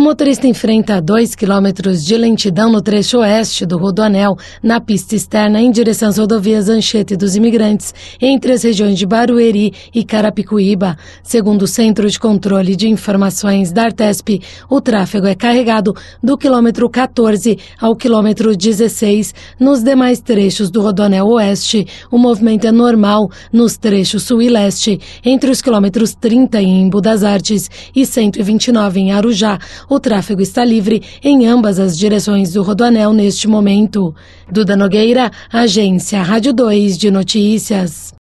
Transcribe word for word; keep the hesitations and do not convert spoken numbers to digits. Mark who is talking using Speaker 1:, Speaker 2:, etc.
Speaker 1: motorista enfrenta dois quilômetros de lentidão no trecho oeste do Rodoanel, na pista externa em direção às rodovias Anchieta e dos Imigrantes, entre as regiões de Barueri e Carapicuíba. Segundo o Centro de Controle de Informações da Artesp, o tráfego é carregado do quilômetro quatorze ao quilômetro dezesseis. Nos demais trechos do Rodoanel Oeste, o movimento é normal nos trechos sul e leste, entre os quilômetros trinta em Embu das Artes e cento e vinte e nove em Arujá. O tráfego está livre em ambas as direções do Rodoanel neste momento. Duda Nogueira, Agência Rádio dois de Notícias.